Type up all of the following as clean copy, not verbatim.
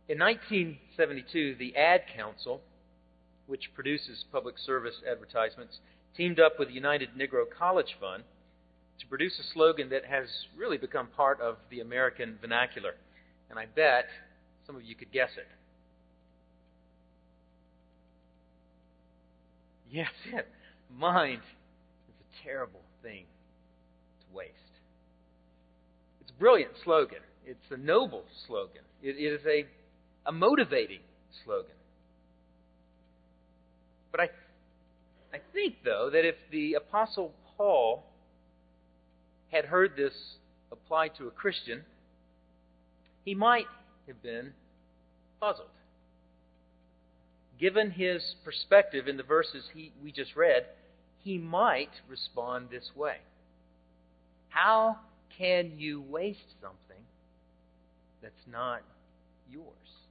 In 1972, the Ad Council, which produces public service advertisements, teamed up with the United Negro College Fund to produce a slogan that has really become part of the American vernacular. And I bet some of you could guess it. Yes, it. Mind is a terrible thing to waste. It's a brilliant slogan. It's a noble slogan. It is a motivating slogan. But I think, though, that if the Apostle Paul had heard this applied to a Christian, he might have been puzzled. Given his perspective in the verses we just read, he might respond this way. How can you waste something that's not yours?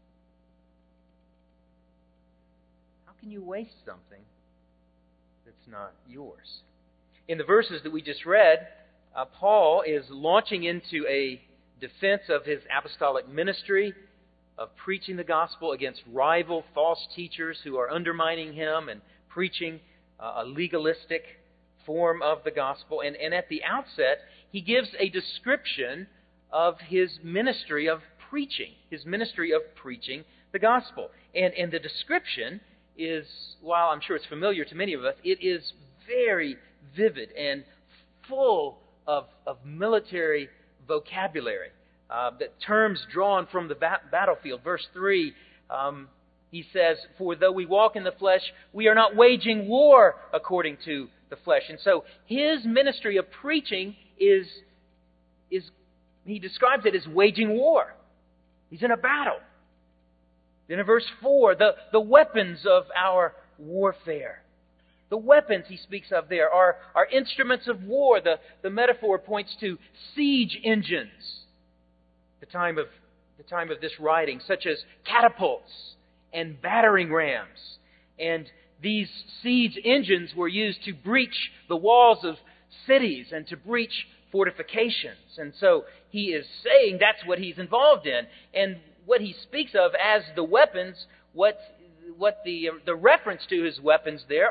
How can you waste something that's not yours? In the verses that we just read, Paul is launching into a defense of his apostolic ministry, of preaching the gospel against rival false teachers who are undermining him and preaching a legalistic form of the gospel. And at the outset, he gives a description of his ministry of preaching the gospel. And the description is, while I'm sure it's familiar to many of us, it is very vivid and full of military vocabulary. The terms drawn from the battlefield. Verse 3, he says, "For though we walk in the flesh, we are not waging war according to the flesh." And so his ministry of preaching is he describes it as waging war. He's in a battle. Then in verse 4, the weapons of our warfare. The weapons he speaks of there are instruments of war. The metaphor points to siege engines. The time of this writing, such as catapults and battering rams. And these siege engines were used to breach the walls of cities and to breach fortifications. And so he is saying that's what he's involved in. And what he speaks of as the weapons, what the reference to his weapons there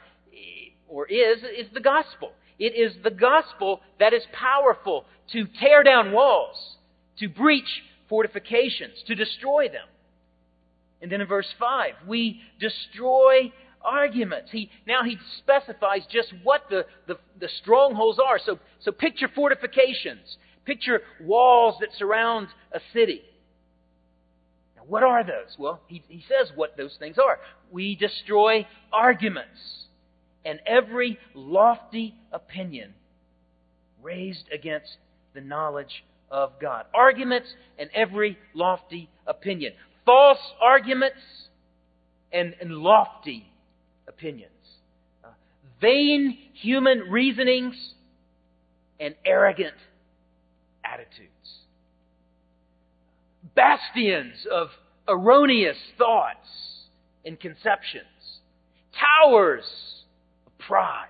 is the gospel. It is the gospel that is powerful to tear down walls, to breach fortifications, to destroy them. And then in verse 5, we destroy arguments. He specifies just what the strongholds are. So picture fortifications. Picture walls that surround a city. Now, what are those? Well, he says what those things are. We destroy arguments and every lofty opinion raised against the knowledge of God. Arguments and every lofty opinion. False arguments and lofty opinions. Vain human reasonings and arrogant attitudes. Bastions of erroneous thoughts and conceptions. Towers of pride.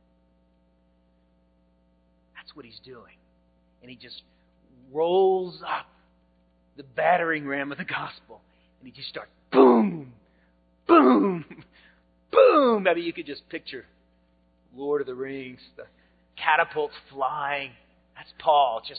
That's what he's doing. And he just rolls up the battering ram of the gospel. And he just starts boom, boom, boom. Maybe you could just picture Lord of the Rings, the catapults flying. That's Paul. Just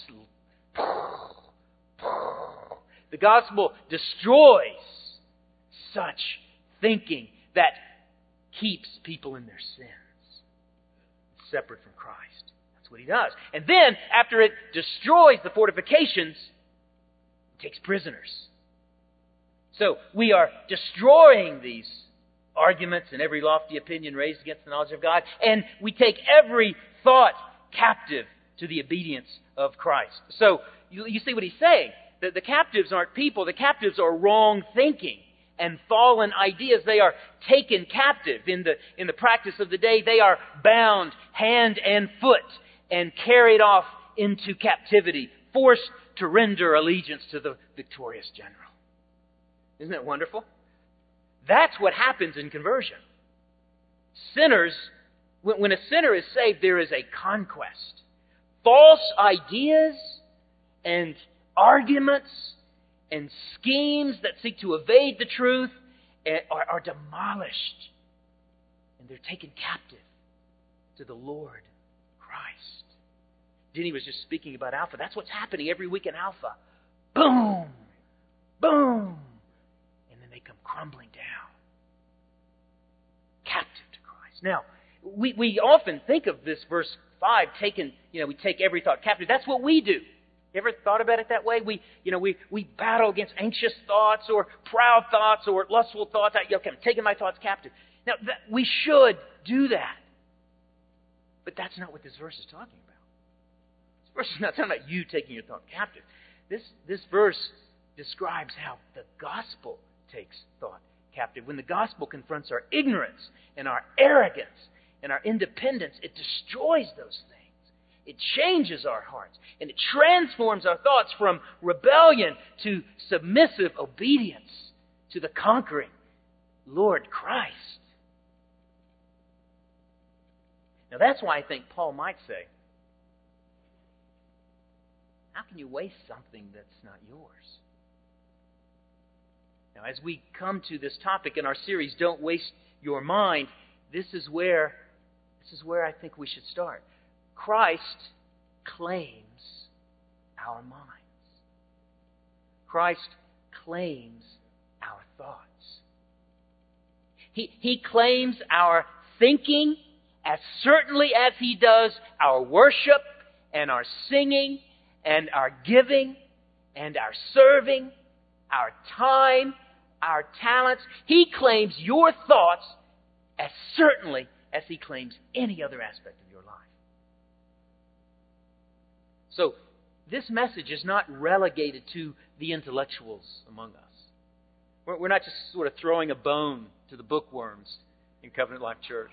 the gospel destroys such thinking that keeps people in their sins, separate from Christ. That's what he does. And then, after it destroys the fortifications, it takes prisoners. So we are destroying these arguments and every lofty opinion raised against the knowledge of God, and we take every thought captive to the obedience of Christ. So you see what he's saying. The captives aren't people. The captives are wrong thinking and fallen ideas. They are taken captive. In the practice of the day, they are bound hand and foot and carried off into captivity, forced to render allegiance to the victorious general. Isn't that wonderful? That's what happens in conversion. Sinners, when a sinner is saved, there is a conquest. False ideas and arguments and schemes that seek to evade the truth are demolished. And they're taken captive to the Lord Christ. Denny was just speaking about Alpha. That's what's happening every week in Alpha. Boom! Boom! And then they come crumbling down. Captive to Christ. Now, we often think of this verse 5, we take every thought captive. That's what we do. You ever thought about it that way? We battle against anxious thoughts or proud thoughts or lustful thoughts. Okay, I'm taking my thoughts captive. Now, we should do that. But that's not what this verse is talking about. This verse is not talking about you taking your thought captive. This verse describes how the gospel takes thought captive. When the gospel confronts our ignorance and our arrogance and our independence, it destroys those things. It changes our hearts, and it transforms our thoughts from rebellion to submissive obedience to the conquering Lord Christ. Now that's why I think Paul might say, how can you waste something that's not yours? Now as we come to this topic in our series, Don't Waste Your Mind, this is where I think we should start. Christ claims our minds. Christ claims our thoughts. He claims our thinking as certainly as He does our worship and our singing and our giving and our serving, our time, our talents. He claims your thoughts as certainly as He claims any other aspect of your life. So, this message is not relegated to the intellectuals among us. We're not just sort of throwing a bone to the bookworms in Covenant Life Church.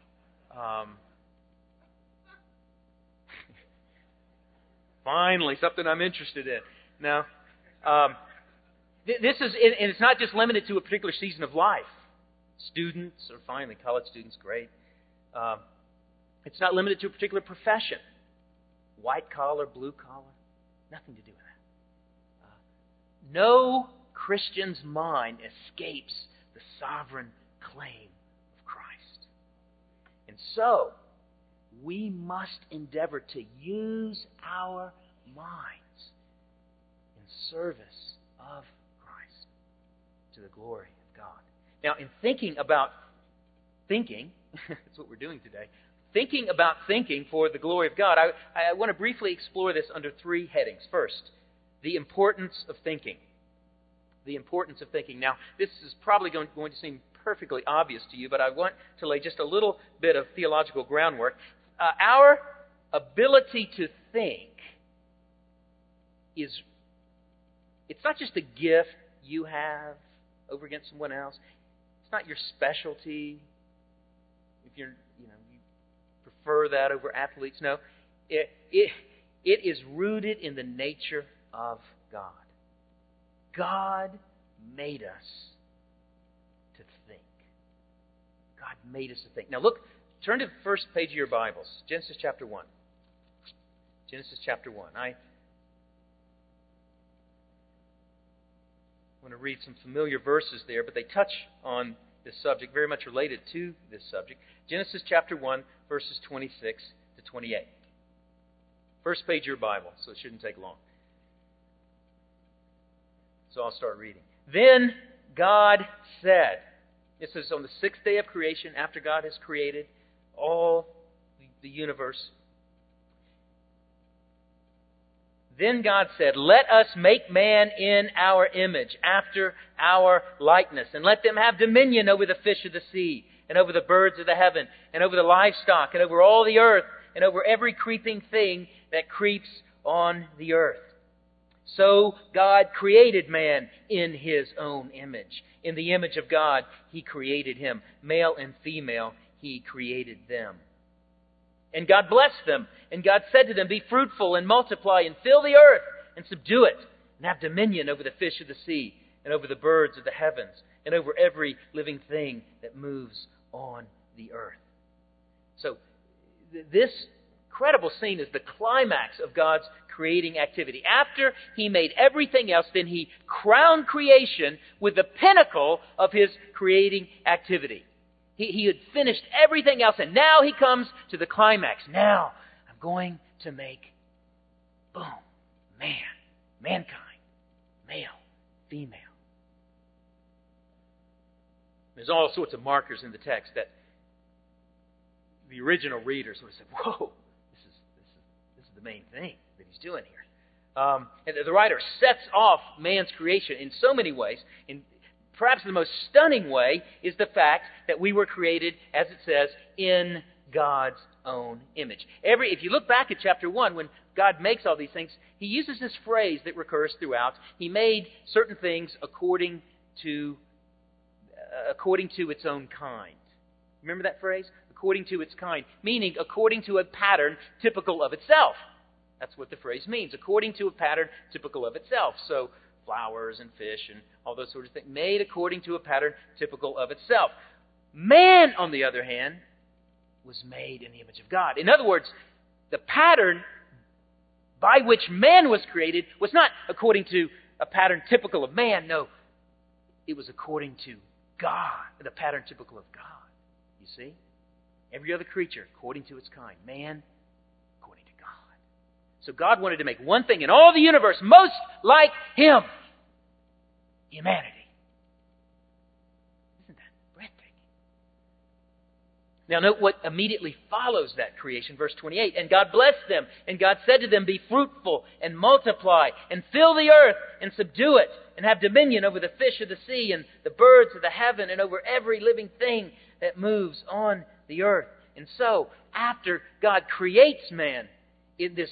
Finally, something I'm interested in. Now, this is, and it's not just limited to a particular season of life. Students, or finally college students, great. It's not limited to a particular profession. White collar, blue collar, nothing to do with that. No Christian's mind escapes the sovereign claim of Christ. And so, we must endeavor to use our minds in service of Christ to the glory of God. Now, in thinking about thinking, that's what we're doing today, thinking about thinking for the glory of God, I want to briefly explore this under three headings. First, the importance of thinking. The importance of thinking. Now, this is probably going to seem perfectly obvious to you, but I want to lay just a little bit of theological groundwork. Our ability to think it's not just a gift you have over against someone else. It's not your specialty. If you prefer that over athletes, no. It is rooted in the nature of God. God made us to think. God made us to think. Now look, turn to the first page of your Bibles, Genesis chapter 1. Genesis chapter 1. I want to read some familiar verses there, but they touch on this subject, very much related to this subject. Genesis chapter 1, verses 26 to 28. First page of your Bible, so it shouldn't take long. So I'll start reading. Then God said, this is on the sixth day of creation, after God has created all the universe. Then God said, let us make man in our image, after our likeness, and let them have dominion over the fish of the sea, and over the birds of the heaven, and over the livestock, and over all the earth, and over every creeping thing that creeps on the earth. So God created man in His own image. In the image of God, He created him. Male and female, He created them. And God blessed them. And God said to them, be fruitful and multiply and fill the earth and subdue it, and have dominion over the fish of the sea and over the birds of the heavens and over every living thing that moves on the earth. So this incredible scene is the climax of God's creating activity. After He made everything else, then He crowned creation with the pinnacle of His creating activity. He had finished everything else, and now He comes to the climax. Now, I'm going to make, boom, mankind, male, female. There's all sorts of markers in the text that the original readers would have said, whoa, this is the main thing that He's doing here. And the writer sets off man's creation in so many ways. In perhaps the most stunning way is the fact that we were created, as it says, in God's own image. If you look back at chapter 1, when God makes all these things, He uses this phrase that recurs throughout. He made certain things according to its own kind. Remember that phrase? According to its kind. Meaning according to a pattern typical of itself. That's what the phrase means. According to a pattern typical of itself. So flowers and fish and all those sorts of things. Made according to a pattern typical of itself. Man, on the other hand, was made in the image of God. In other words, the pattern by which man was created was not according to a pattern typical of man. No, it was according to God, the pattern typical of God. You see? Every other creature according to its kind. Man according to God. So God wanted to make one thing in all the universe most like Him. Humanity. Isn't that breathtaking? Now note what immediately follows that creation. Verse 28. And God blessed them, and God said to them, be fruitful and multiply and fill the earth and subdue it and have dominion over the fish of the sea and the birds of the heaven and over every living thing that moves on the earth. And so, after God creates man in this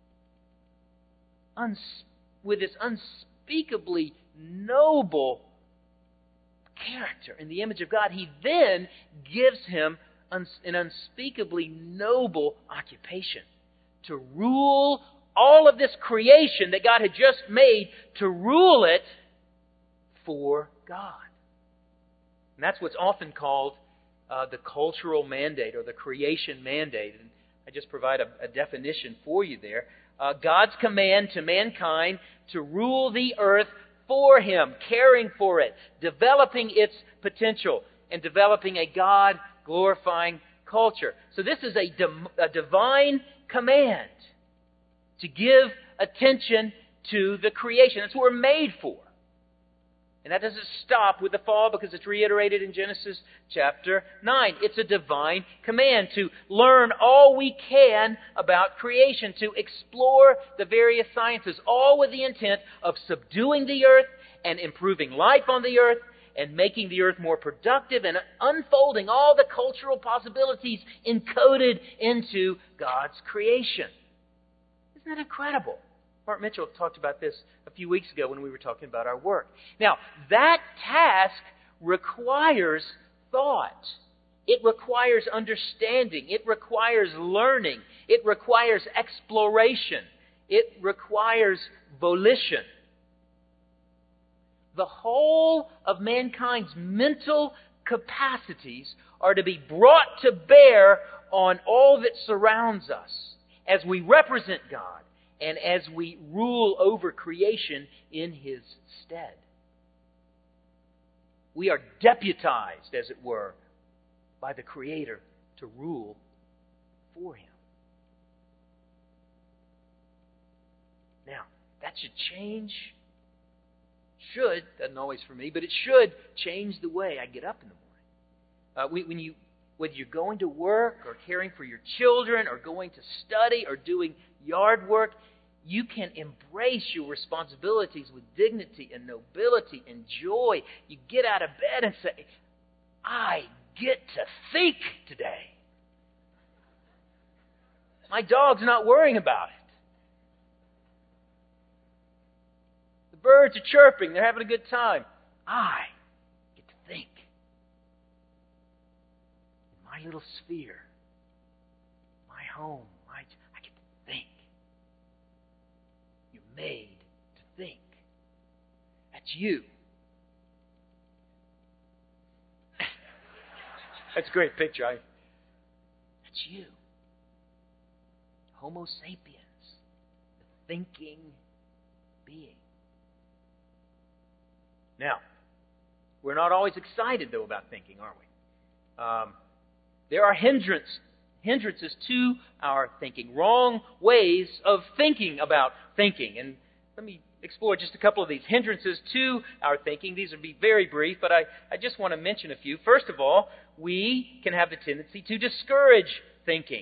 with this unspeakably noble character in the image of God, He then gives him an unspeakably noble occupation to rule all of this creation that God had just made, to rule it for God. And that's what's often called the cultural mandate or the creation mandate. And I just provide a definition for you there. God's command to mankind to rule the earth for Him, caring for it, developing its potential, and developing a God-glorifying culture. So this is a divine command to give attention to the creation. That's what we're made for. And that doesn't stop with the fall because it's reiterated in Genesis chapter 9. It's a divine command to learn all we can about creation, to explore the various sciences, all with the intent of subduing the earth and improving life on the earth and making the earth more productive and unfolding all the cultural possibilities encoded into God's creation. Isn't that incredible? Mark Mitchell talked about this a few weeks ago when we were talking about our work. Now, that task requires thought. It requires understanding. It requires learning. It requires exploration. It requires volition. The whole of mankind's mental capacities are to be brought to bear on all that surrounds us as we represent God and as we rule over creation in His stead. We are deputized, as it were, by the Creator to rule for Him. Now, that should change, doesn't always for me, but it should change the way I get up in the morning. Whether you're going to work or caring for your children or going to study or doing yard work, you can embrace your responsibilities with dignity and nobility and joy. You get out of bed and say, I get to think today. My dog's not worrying about it. The birds are chirping. They're having a good time. I get to think. In my little sphere, my home, I get to think. You're made to think. That's you. That's a great picture. That's you. Homo sapiens, the thinking being. Now, we're not always excited, though, about thinking, are we? There are hindrances to our thinking, wrong ways of thinking about thinking. And let me explore just a couple of these hindrances to our thinking. These will be very brief, but I just want to mention a few. First of all, we can have the tendency to discourage thinking.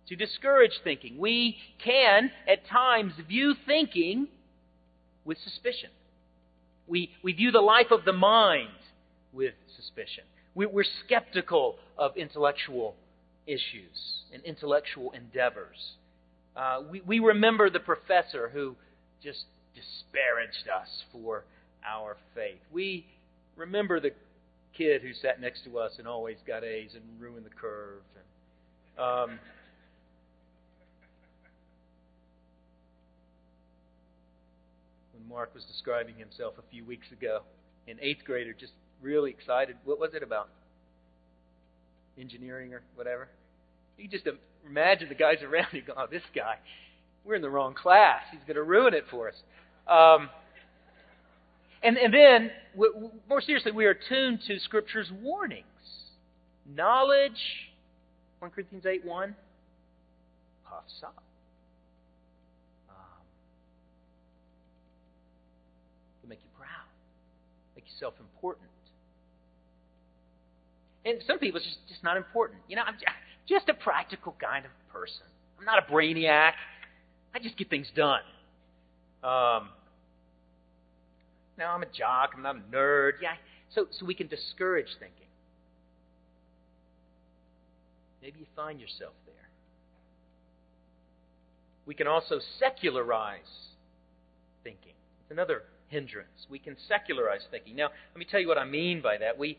We can, at times, view thinking with suspicion. We view the life of the mind with suspicion. We're skeptical of intellectual issues and intellectual endeavors. We remember the professor who just disparaged us for our faith. We remember the kid who sat next to us and always got A's and ruined the curve. When Mark was describing himself a few weeks ago, an 8th grader just really excited. What was it about? Engineering or whatever? You just imagine the guys around you go, oh, this guy, we're in the wrong class. He's going to ruin it for us. And then, more seriously, we are tuned to Scripture's warnings. Knowledge, 1 Corinthians 8:1, puffs up. Can make you proud, make you self-important. And some people, it's just not important. I'm just a practical kind of person. I'm not a brainiac. I just get things done. Now, I'm a jock. I'm not a nerd. Yeah, so we can discourage thinking. Maybe you find yourself there. We can also secularize thinking. It's another hindrance. We can secularize thinking. Now, let me tell you what I mean by that. We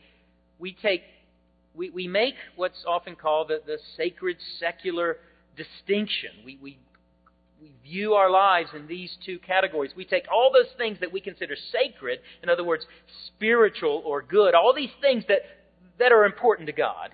make what's often called the sacred secular distinction. We view our lives in these two categories. We take all those things that we consider sacred, in other words, spiritual or good, all these things that are important to God,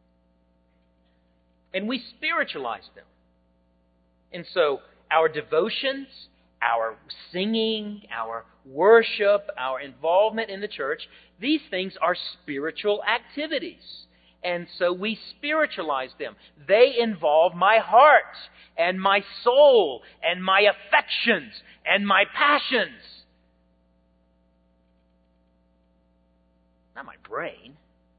and we spiritualize them. And so our devotions, our singing, our worship, our involvement in the church, these things are spiritual activities. And so we spiritualize them. They involve my heart and my soul and my affections and my passions. Not my brain.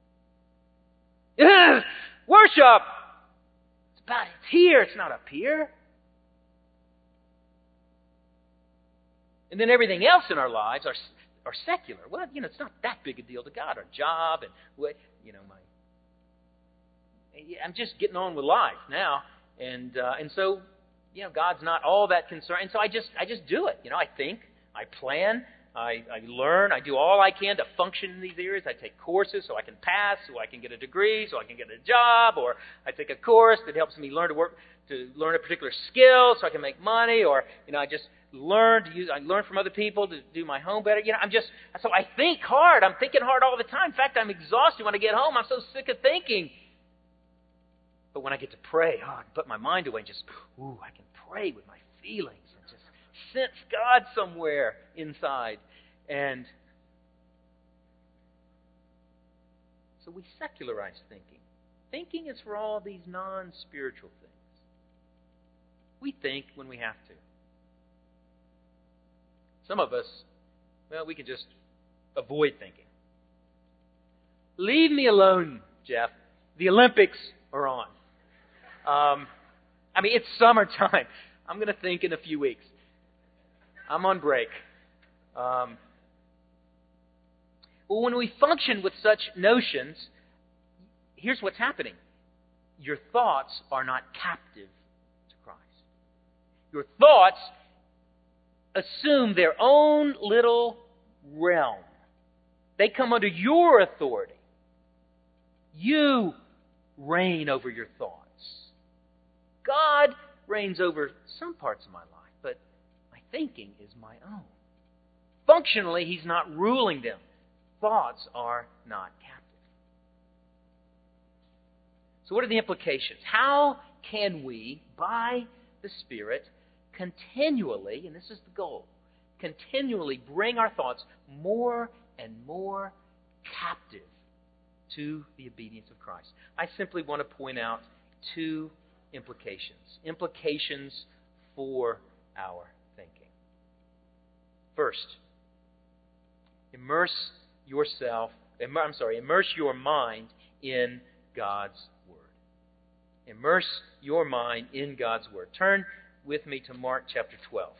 Worship! It's here, it's not up here. And then everything else in our lives are secular. Well, it's not that big a deal to God. Our job and I'm just getting on with life now, and so God's not all that concerned. And so I just do it. I think, I plan, I learn, I do all I can to function in these areas. I take courses so I can pass, so I can get a degree, so I can get a job, or I take a course that helps me learn to learn a particular skill so I can make money, or I just learn from other people to do my home better. So I think hard. I'm thinking hard all the time. In fact, I'm exhausted when I get home. I'm so sick of thinking. But when I get to pray, I can put my mind away and I can pray with my feelings and just sense God somewhere inside. And so we secularize thinking. Thinking is for all these non-spiritual things. We think when we have to. Some of us, we can just avoid thinking. Leave me alone, Jeff. The Olympics are on. It's summertime. I'm going to think in a few weeks. I'm on break. Well, when we function with such notions, here's what's happening. Your thoughts are not captive to Christ. Your thoughts assume their own little realm. They come under your authority. You reign over your thoughts. God reigns over some parts of my life, but my thinking is my own. Functionally, He's not ruling them. Thoughts are not captive. So what are the implications? How can we, by the Spirit continually, and this is the goal, continually bring our thoughts more and more captive to the obedience of Christ. I simply want to point out two implications for our thinking. First, immerse your mind in God's Word. Immerse your mind in God's Word. Turn with me to Mark chapter 12.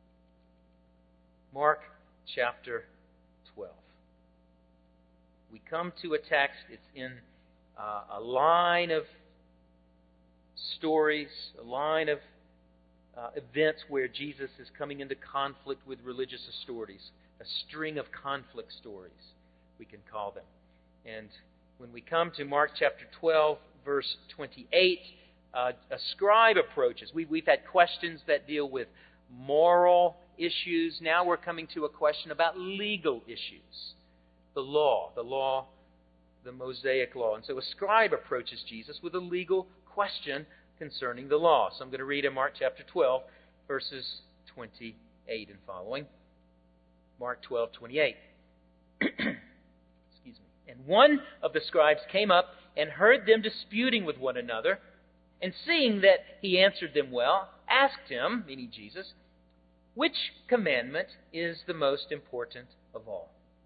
Mark chapter 12. We come to a text, it's in a line of stories, a line of events where Jesus is coming into conflict with religious authorities, a string of conflict stories, we can call them. And when we come to Mark chapter 12, verse 28, a scribe approaches. We've had questions that deal with moral issues. Now we're coming to a question about legal issues. The law, the Mosaic law. And so a scribe approaches Jesus with a legal question concerning the law. So I'm going to read in Mark chapter 12, verses 28 and following. Mark 12:28. Excuse me. And one of the scribes came up and heard them disputing with one another, and seeing that he answered them well, asked him, meaning Jesus, which commandment is the most important of all?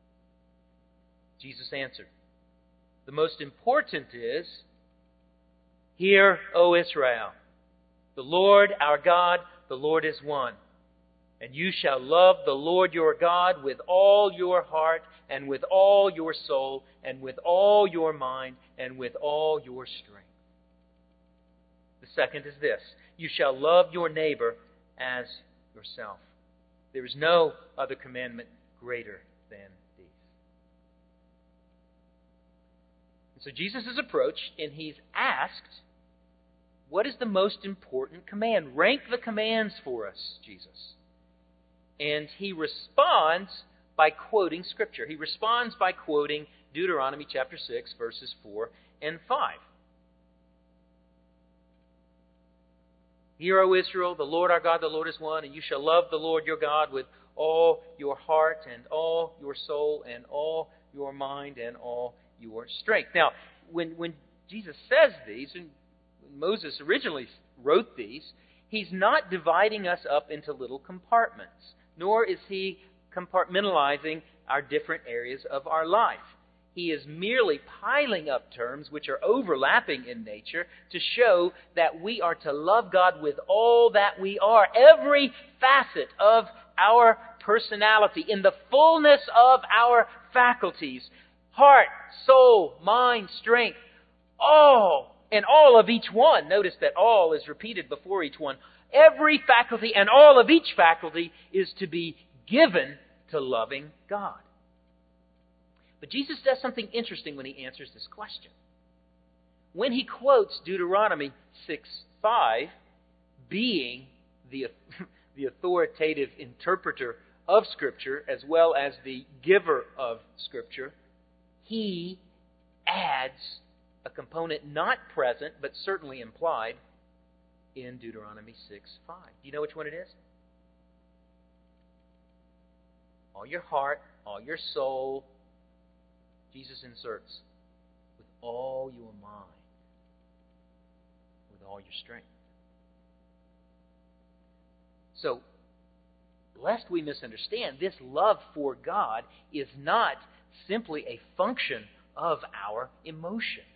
Jesus answered, the most important is, Hear, O Israel, the Lord our God, the Lord is one. And you shall love the Lord your God with all your heart, and with all your soul, and with all your mind, and with all your strength. The second is this, you shall love your neighbor as yourself. There is no other commandment greater than these. And so Jesus is approached, and he's asked, what is the most important command? Rank the commands for us, Jesus. And he responds by quoting Scripture. He responds by quoting Deuteronomy chapter 6, verses 4 and 5. Hear, O Israel, the Lord our God, the Lord is one, and you shall love the Lord your God with all your heart and all your soul and all your mind and all your strength. Now, when Jesus says these, and Moses originally wrote these, he's not dividing us up into little compartments, nor is he compartmentalizing our different areas of our life. He is merely piling up terms which are overlapping in nature to show that we are to love God with all that we are, every facet of our personality, in the fullness of our faculties, heart, soul, mind, strength, all, and all of each one. Notice that all is repeated before each one. Every faculty and all of each faculty is to be given to loving God. But Jesus does something interesting when he answers this question. When he quotes Deuteronomy 6:5, being the authoritative interpreter of Scripture as well as the giver of Scripture, he adds a component not present but certainly implied in Deuteronomy 6:5. Do you know which one it is? All your heart, all your soul, Jesus inserts, with all your mind, with all your strength. So, lest we misunderstand, this love for God is not simply a function of our emotions.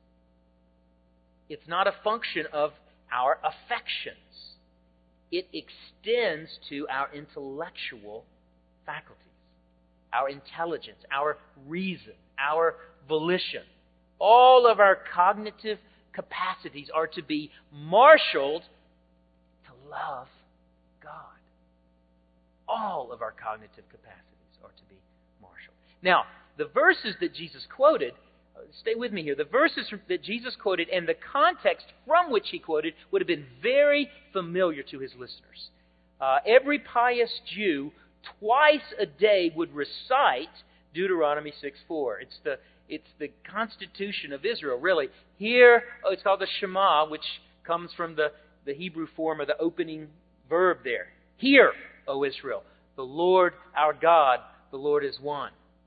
It's not a function of our affections. It extends to our intellectual faculties, our intelligence, our reason, our volition. All of our cognitive capacities are to be marshaled to love God. All of our cognitive capacities are to be marshaled. Now, the verses that Jesus quoted, stay with me here, the verses that Jesus quoted and the context from which he quoted would have been very familiar to his listeners. Every pious Jew twice a day would recite Deuteronomy 6:4. It's the constitution of Israel, really. Here, it's called the Shema, which comes from the the Hebrew form of the opening verb there. Hear, O Israel, the Lord our God, the Lord is one.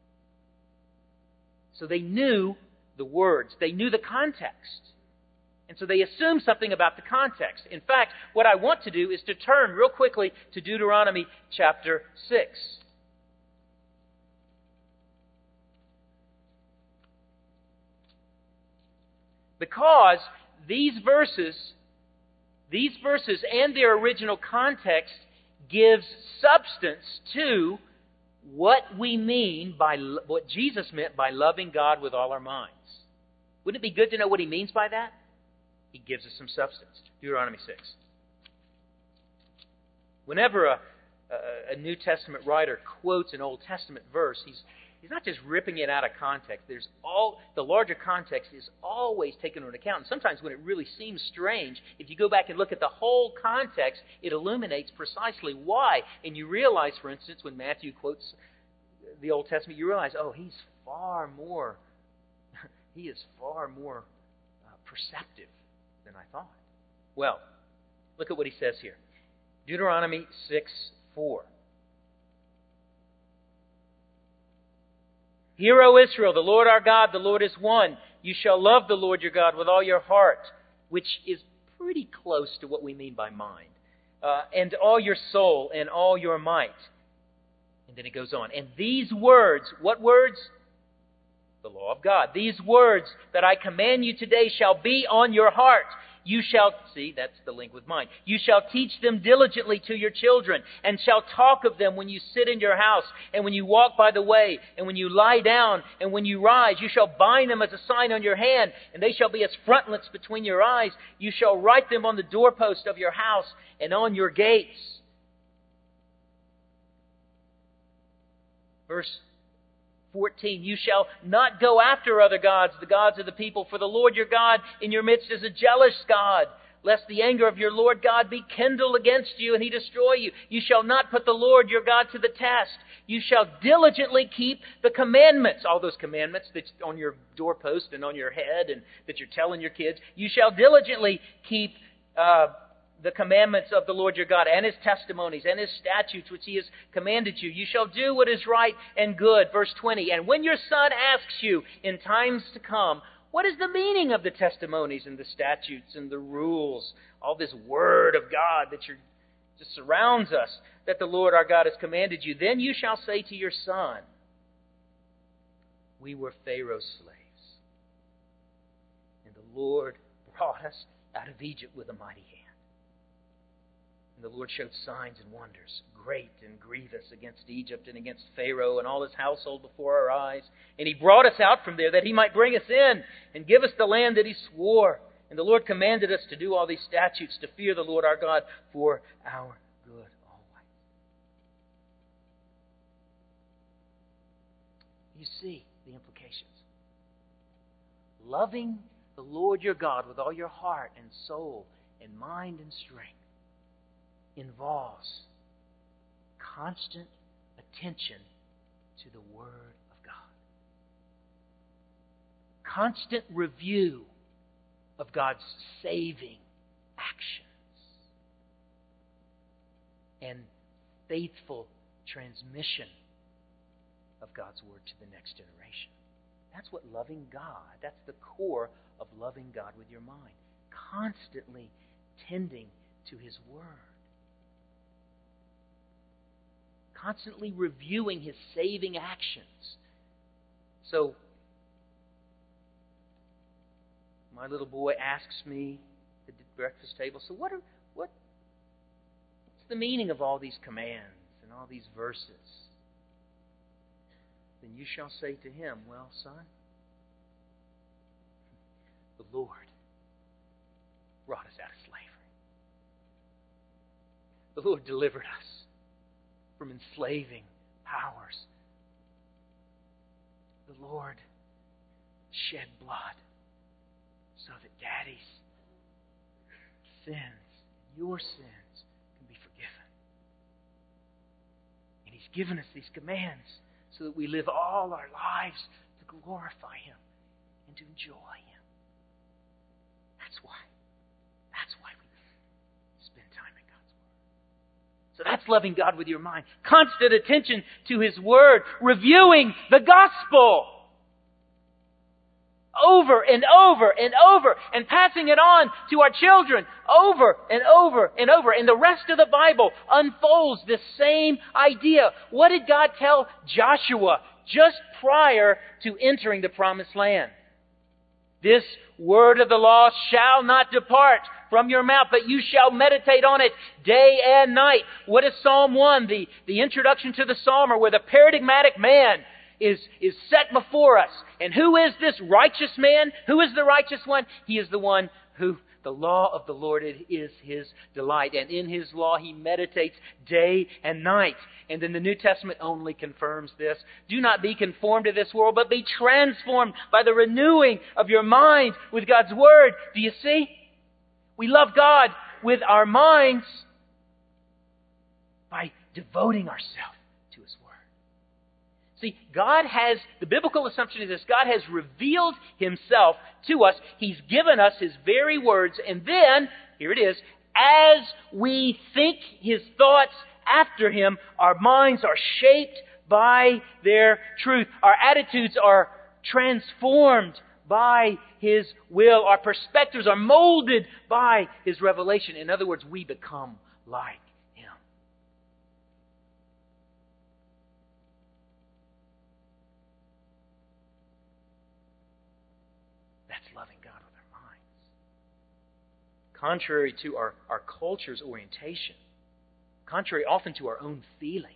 So they knew the words. They knew the context. And so they assumed something about the context. In fact, what I want to do is to turn real quickly to Deuteronomy chapter 6. Because these verses and their original context gives substance to what we mean by what Jesus meant by loving God with all our minds. Wouldn't it be good to know what He means by that? He gives us some substance. Deuteronomy 6. Whenever a New Testament writer quotes an Old Testament verse, he's not just ripping it out of context. The larger context is always taken into account. And sometimes when it really seems strange, if you go back and look at the whole context, it illuminates precisely why. And you realize, for instance, when Matthew quotes the Old Testament, you realize, he is far more perceptive than I thought. Well, look at what he says here. Deuteronomy 6:4. Hear, O Israel, the Lord our God, the Lord is one. You shall love the Lord your God with all your heart, which is pretty close to what we mean by mind, and all your soul and all your might. And then it goes on. And these words, what words? The law of God. These words that I command you today shall be on your heart. You shall, see, that's the link with mind. You shall teach them diligently to your children, and shall talk of them when you sit in your house, and when you walk by the way, and when you lie down, and when you rise. You shall bind them as a sign on your hand, and they shall be as frontlets between your eyes. You shall write them on the doorpost of your house and on your gates. Verse 14, you shall not go after other gods, the gods of the people, for the Lord your God in your midst is a jealous God, lest the anger of your Lord God be kindled against you and He destroy you. You shall not put the Lord your God to the test. You shall diligently keep the commandments, all those commandments that's on your doorpost and on your head and that you're telling your kids. You shall diligently keep the commandments of the Lord your God, and His testimonies, and His statutes, which He has commanded you. You shall do what is right and good. Verse 20, and when your son asks you in times to come, what is the meaning of the testimonies and the statutes and the rules, all this word of God that just surrounds us, that the Lord our God has commanded you, then you shall say to your son, we were Pharaoh's slaves, and the Lord brought us out of Egypt with a mighty hand. And the Lord showed signs and wonders, great and grievous, against Egypt and against Pharaoh and all his household before our eyes. And He brought us out from there that He might bring us in and give us the land that He swore. And the Lord commanded us to do all these statutes, to fear the Lord our God for our good always. You see the implications. Loving the Lord your God with all your heart and soul and mind and strength involves constant attention to the Word of God. Constant review of God's saving actions. And faithful transmission of God's Word to the next generation. That's what loving God, that's the core of loving God with your mind. Constantly tending to His Word. Constantly reviewing His saving actions. So, my little boy asks me at the breakfast table, so what's the meaning of all these commands and all these verses? Then you shall say to him, well, son, the Lord brought us out of slavery. The Lord delivered us from enslaving powers. The Lord shed blood so that Daddy's sins, your sins, can be forgiven. And He's given us these commands so that we live all our lives to glorify Him and to enjoy Him. That's why So that's loving God with your mind. Constant attention to His Word. Reviewing the Gospel. Over and over and over. And passing it on to our children. Over and over and over. And the rest of the Bible unfolds this same idea. What did God tell Joshua just prior to entering the Promised Land? This word of the law shall not depart from your mouth, but you shall meditate on it day and night. What is Psalm 1? The introduction to the Psalm, where the paradigmatic man is set before us. And who is this righteous man? Who is the righteous one? He is the one who the law of the Lord is his delight. And in His law He meditates day and night. And then the New Testament only confirms this. Do not be conformed to this world, but be transformed by the renewing of your mind with God's Word. Do you see? We love God with our minds by devoting ourselves to His Word. See, the biblical assumption is this: God has revealed Himself to us. He's given us His very words. And then, here it is, as we think His thoughts after Him, our minds are shaped by their truth. Our attitudes are transformed by His will. Our perspectives are molded by His revelation. In other words, we become like Him. That's loving God with our minds. Contrary to our culture's orientation, contrary often to our own feelings,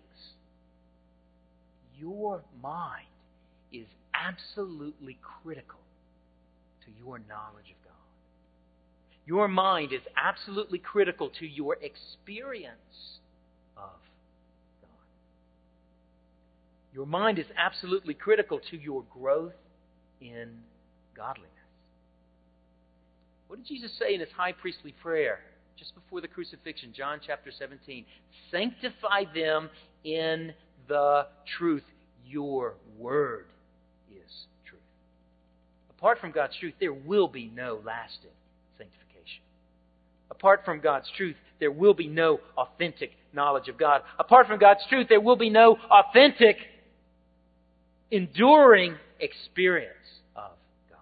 your mind is absolutely critical to your knowledge of God. Your mind is absolutely critical to your experience of God. Your mind is absolutely critical to your growth in godliness. What did Jesus say in His high priestly prayer just before the crucifixion? John chapter 17. Sanctify them in the truth. Your word is truth. Apart from God's truth, there will be no lasting sanctification. Apart from God's truth, there will be no authentic knowledge of God. Apart from God's truth, there will be no authentic, enduring experience of God.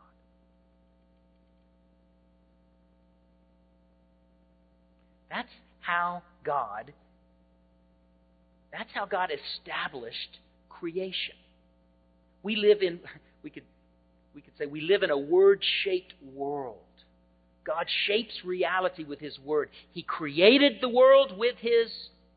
That's how God established creation. We could say we live in a word-shaped world. God shapes reality with His Word. He created the world with His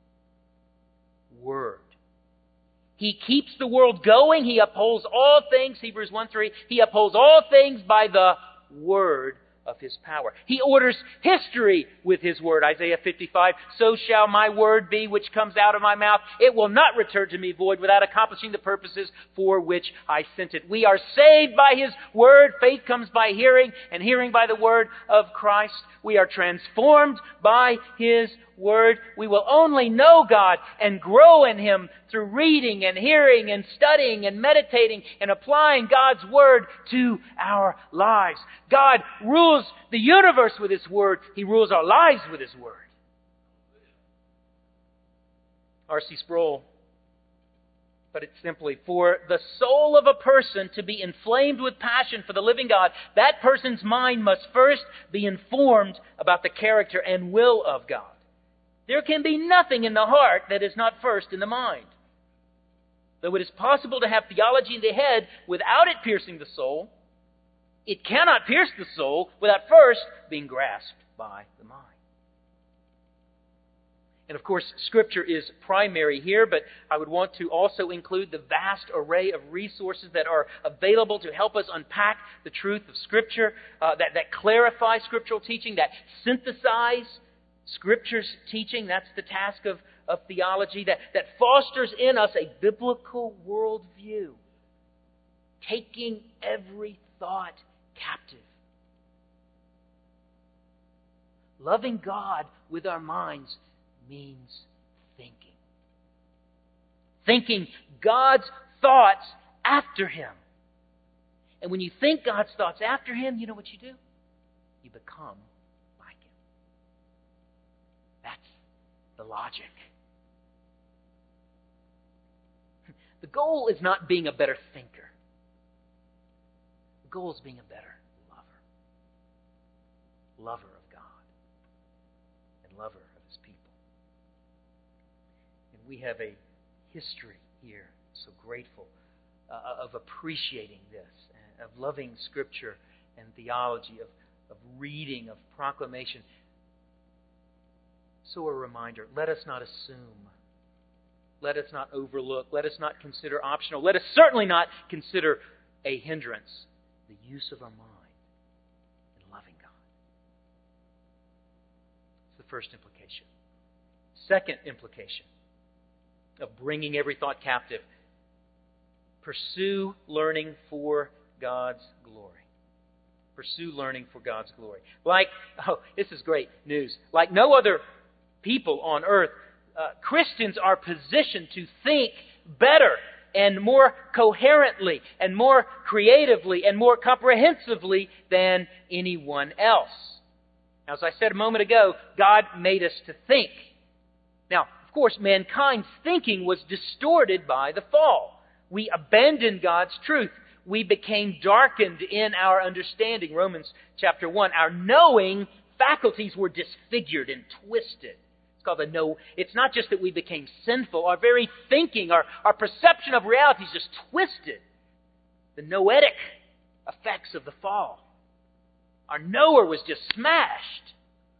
Word. He keeps the world going. He upholds all things, Hebrews 1:3. He upholds all things by the Word of His power. He orders history with His Word. Isaiah 55, so shall my word be which comes out of my mouth. It will not return to me void without accomplishing the purposes for which I sent it. We are saved by His Word. Faith comes by hearing, and hearing by the Word of Christ. We are transformed by His Word. We will only know God and grow in Him through reading and hearing and studying and meditating and applying God's Word to our lives. God rules the universe with His Word. He rules our lives with His Word. R.C. Sproul put it simply: for the soul of a person to be inflamed with passion for the living God, that person's mind must first be informed about the character and will of God. There can be nothing in the heart that is not first in the mind. Though it is possible to have theology in the head without it piercing the soul, it cannot pierce the soul without first being grasped by the mind. And of course, Scripture is primary here, but I would want to also include the vast array of resources that are available to help us unpack the truth of Scripture, that clarify scriptural teaching, that synthesize Scripture's teaching. That's the task of theology, that fosters in us a biblical worldview, taking every thought captive. Loving God with our minds means thinking. Thinking God's thoughts after Him. And when you think God's thoughts after Him, you know what you do? You become like Him. That's the logic The goal is not being a better thinker. The goal is being a better lover. Lover of God and lover of His people. And we have a history here, so grateful, of appreciating this, of loving Scripture and theology, of reading, of proclamation. So a reminder, let us not assume. Let us not overlook. Let us not consider optional. Let us certainly not consider a hindrance the use of our mind in loving God. It's the first implication. Second implication of bringing every thought captive. Pursue learning for God's glory. Pursue learning for God's glory. This is great news. Like no other people on earth, Christians are positioned to think better and more coherently and more creatively and more comprehensively than anyone else. Now, as I said a moment ago, God made us to think. Now, of course, mankind's thinking was distorted by the fall. We abandoned God's truth. We became darkened in our understanding. Romans chapter 1. Our knowing faculties were disfigured and twisted. It's called it's not just that we became sinful. Our very thinking, our perception of reality is just twisted. The noetic effects of the fall. Our knower was just smashed.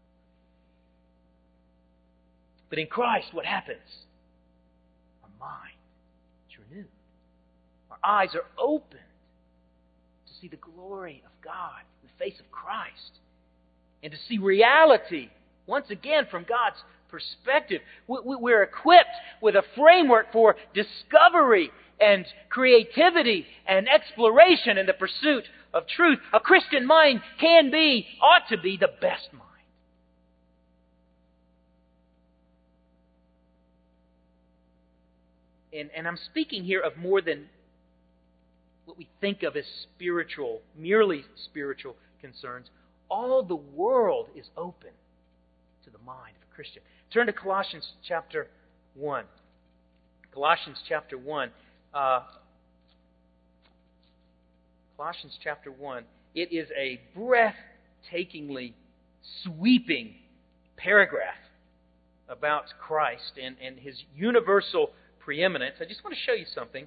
But in Christ, what happens? Our mind is renewed. Our eyes are opened to see the glory of God in the face of Christ. And to see reality, once again, from God's perspective. We're equipped with a framework for discovery and creativity and exploration in the pursuit of truth. A Christian mind ought to be the best mind. And I'm speaking here of more than what we think of as merely spiritual concerns. All the world is open to the mind of a Christian. Turn to Colossians chapter 1. Colossians chapter 1. Colossians chapter 1. It is a breathtakingly sweeping paragraph about Christ and His universal preeminence. I just want to show you something.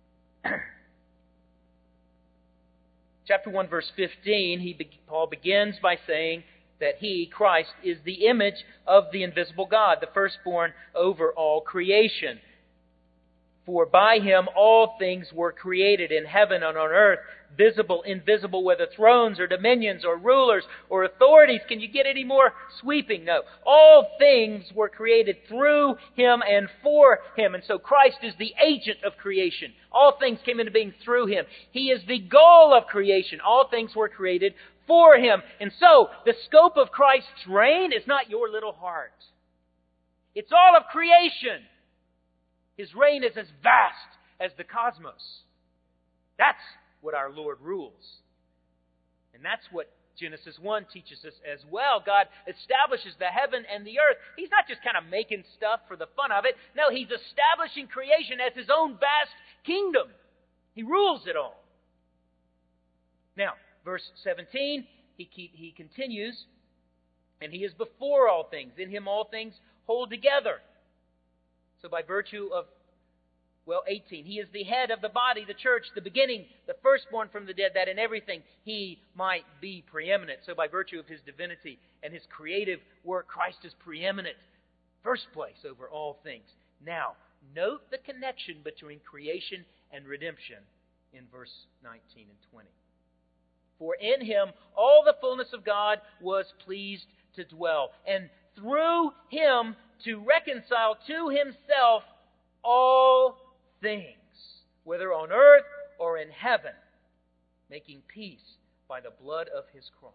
Chapter 1, verse 15, Paul begins by saying that He, Christ, is the image of the invisible God, the firstborn over all creation. For by Him all things were created in heaven and on earth, visible, invisible, whether thrones or dominions or rulers or authorities. Can you get any more sweeping? No. All things were created through Him and for Him. And so Christ is the agent of creation. All things came into being through Him. He is the goal of creation. All things were created for Him. And so the scope of Christ's reign is not your little heart. It's all of creation. His reign is as vast as the cosmos. That's what our Lord rules. And that's what Genesis 1 teaches us as well. God establishes the heaven and the earth. He's not just kind of making stuff for the fun of it. No, He's establishing creation as His own vast kingdom. He rules it all. Now, verse 17, he continues, and He is before all things. In Him all things hold together. So by virtue of, 18, He is the head of the body, the church, the beginning, the firstborn from the dead, that in everything He might be preeminent. So by virtue of His divinity and His creative work, Christ is preeminent, first place over all things. Now, note the connection between creation and redemption in verse 19 and 20. For in Him all the fullness of God was pleased to dwell, and through Him to reconcile to Himself all things, whether on earth or in heaven, making peace by the blood of His cross.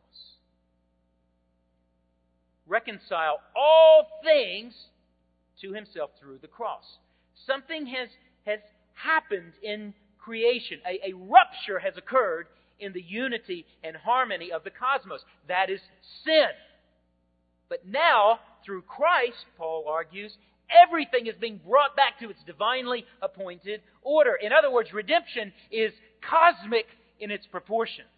Reconcile all things to Himself through the cross. Something has happened in creation. A rupture has occurred in the unity and harmony of the cosmos. That is sin. But now, through Christ, Paul argues, Everything is being brought back to its divinely appointed order. In other words, redemption is cosmic in its proportions.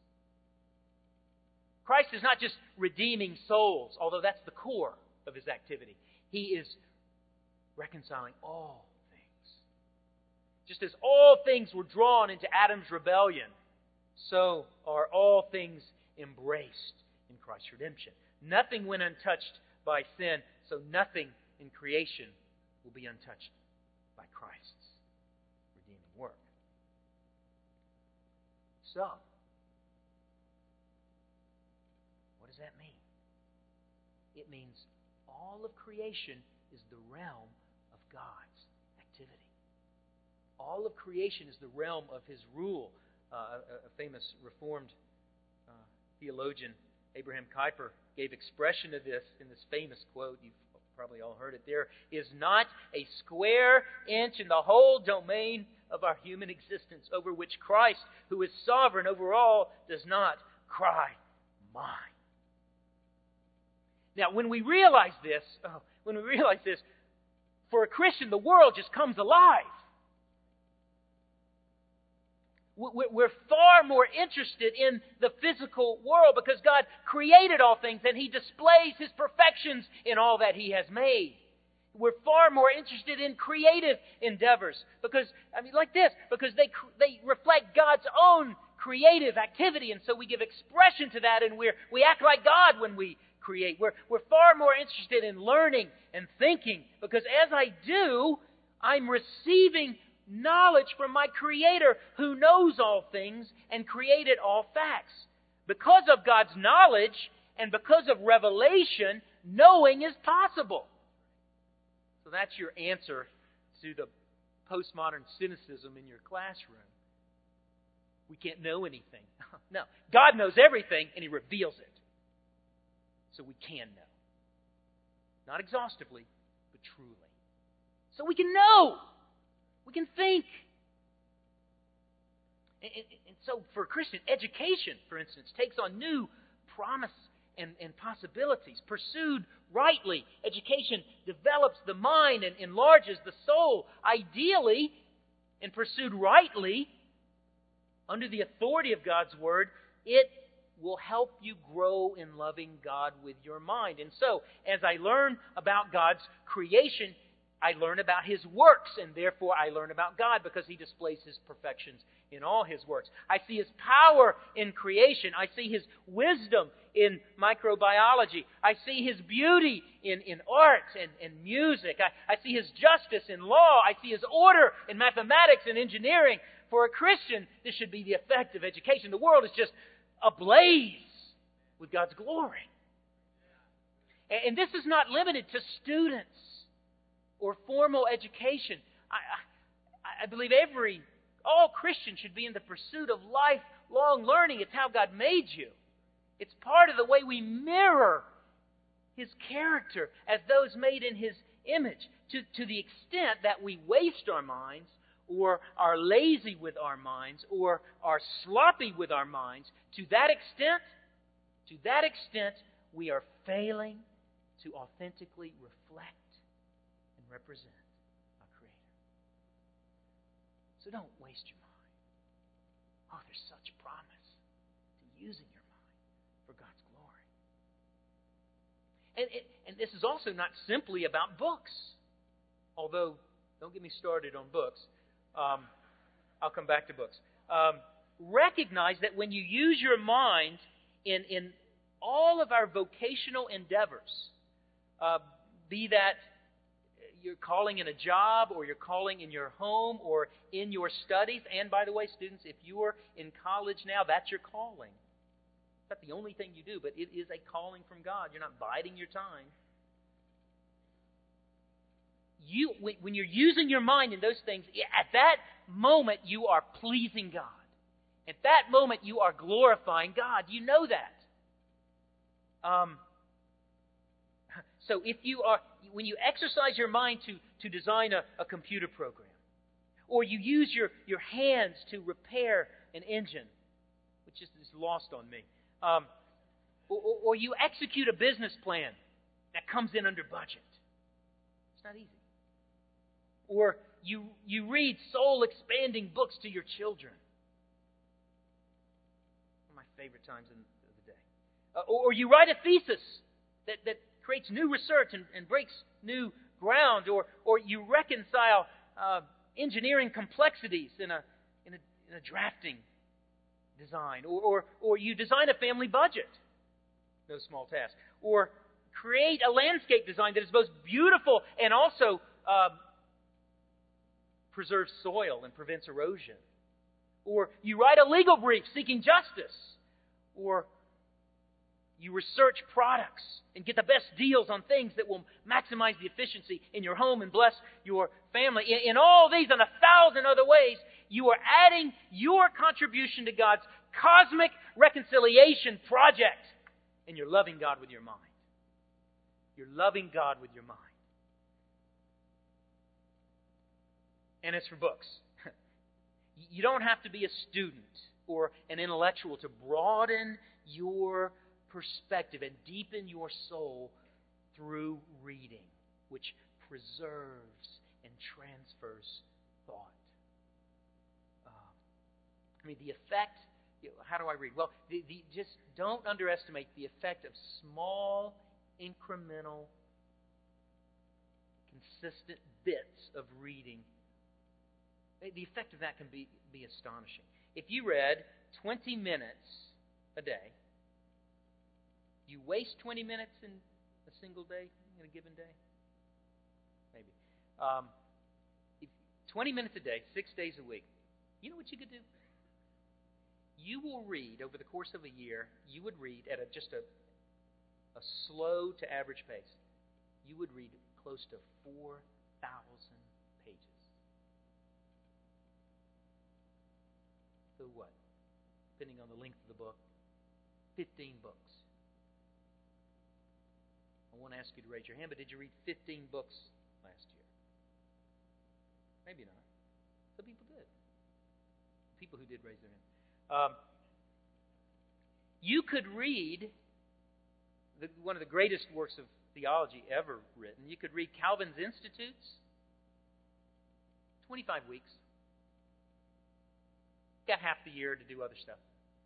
Christ is not just redeeming souls, although that's the core of His activity. He is reconciling all things. Just as all things were drawn into Adam's rebellion, so are all things embraced in Christ's redemption. Nothing went untouched by sin, so nothing in creation will be untouched by Christ's redeeming work. So, what does that mean? It means all of creation is the realm of God's activity. All of creation is the realm of His rule. A famous Reformed theologian, Abraham Kuyper, gave expression to this in this famous quote. You've probably all heard it. There is not a square inch in the whole domain of our human existence over which Christ, who is sovereign over all, does not cry, mine. Now, when we realize this, for a Christian, the world just comes alive. We're far more interested in the physical world because God created all things and He displays His perfections in all that He has made. We're far more interested in creative endeavors because they reflect God's own creative activity, and so we give expression to that, and we act like God when we create. We're far more interested in learning and thinking because as I do, I'm receiving knowledge from my Creator who knows all things and created all facts. Because of God's knowledge and because of revelation, knowing is possible. So that's your answer to the postmodern cynicism in your classroom. We can't know anything. No, God knows everything and He reveals it. So we can know. Not exhaustively, but truly. So we can know. We can think. And so for a Christian, education, for instance, takes on new promise and possibilities. Pursued rightly, education develops the mind and enlarges the soul. Ideally, and pursued rightly, under the authority of God's Word, it will help you grow in loving God with your mind. And so, as I learn about God's creation, I learn about His works, and therefore I learn about God because He displays His perfections in all His works. I see His power in creation. I see His wisdom in microbiology. I see His beauty in art and music. I see His justice in law. I see His order in mathematics and engineering. For a Christian, this should be the effect of education. The world is just ablaze with God's glory. And this is not limited to students or formal education. I believe all Christians should be in the pursuit of lifelong learning. It's how God made you. It's part of the way we mirror His character as those made in His image. To the extent that we waste our minds, or are lazy with our minds, or are sloppy with our minds, to that extent, we are failing to authentically reflect and represent our Creator. So don't waste your mind. Oh, there's such promise to using your mind for God's glory. And this is also not simply about books. Although, don't get me started on books. I'll come back to books. Recognize that when you use your mind in all of our vocational endeavors, be that your calling in a job, or your calling in your home, or in your studies. And by the way, students, if you are in college now, that's your calling. It's not the only thing you do, but it is a calling from God. You're not biding your time. When you're using your mind in those things, at that moment you are pleasing God. At that moment you are glorifying God. You know that. So when you exercise your mind to design a computer program, or you use your hands to repair an engine, which is lost on me, or you execute a business plan that comes in under budget. It's not easy. Or you read soul-expanding books to your children. One of my favorite times of the day. Or you write a thesis that creates new research and breaks new ground. Or you reconcile engineering complexities in a drafting design. Or you design a family budget. No small task. Or create a landscape design that is both beautiful and also preserves soil and prevents erosion. Or you write a legal brief seeking justice. Or you research products and get the best deals on things that will maximize the efficiency in your home and bless your family. In all these and 1,000 other ways, you are adding your contribution to God's cosmic reconciliation project. And you're loving God with your mind. You're loving God with your mind. And as for books, you don't have to be a student or an intellectual to broaden your perspective and deepen your soul through reading, which preserves and transfers thought. The effect, how do I read? Well, just don't underestimate the effect of small, incremental, consistent bits of reading. The effect of that can be astonishing. If you read 20 minutes a day, you waste 20 minutes in a single day, in a given day? Maybe. 20 minutes a day, 6 days a week. You know what you could do? You will read, over the course of a year, you would read at just a slow to average pace. You would read close to 4,000 pages. So what? Depending on the length of the book, 15 books. I won't ask you to raise your hand, but did you read 15 books last year? Maybe not. Some people did. People who did raise their hand. You could read one of the greatest works of theology ever written. You could read Calvin's Institutes. 25 weeks. Got half the year to do other stuff.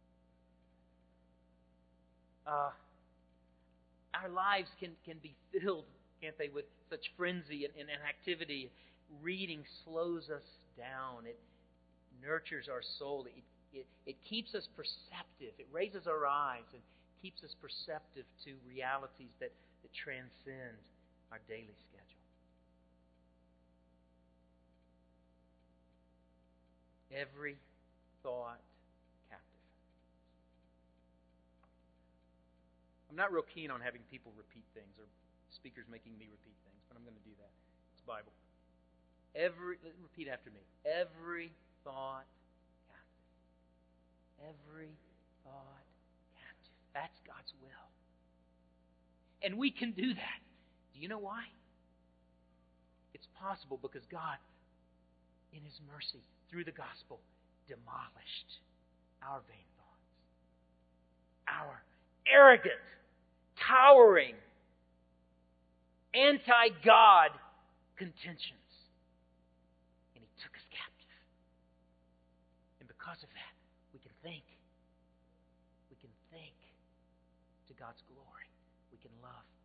Our lives can be filled, can't they, with such frenzy and activity. Reading slows us down. It nurtures our soul. It keeps us perceptive. It raises our eyes and keeps us perceptive to realities that transcend our daily schedule. Every thought captive. I'm not real keen on having people repeat things or speakers making me repeat things, but I'm going to do that. It's Bible. Repeat after me. Every thought captive. Every thought captive. That's God's will. And we can do that. Do you know why? It's possible because God, in His mercy, through the gospel, demolished our vain thoughts. Our arrogant, towering, anti-God contentions. And He took us captive. And because of that, we can think. We can think to God's glory. We can love